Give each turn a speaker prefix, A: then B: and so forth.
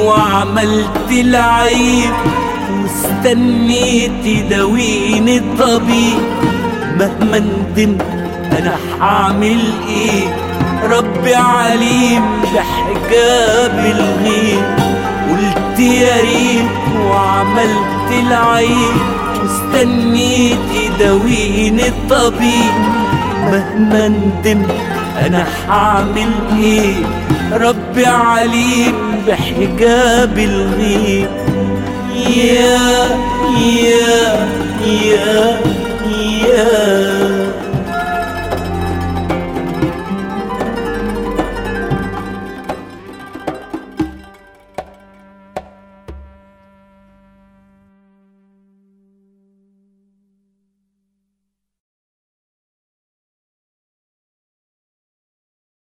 A: وعملت العيب واستنيت يداويني الطبيب. مهما ندمت انا هعمل ايه؟ ربي عليم بحجاب الغيب. قلت يا ريت وعملت العيب واستنيت يداويني الطبيب. مهما ندمت انا هعمل ايه؟ ربي عليم بحجاب الغيب. يا يا يا يا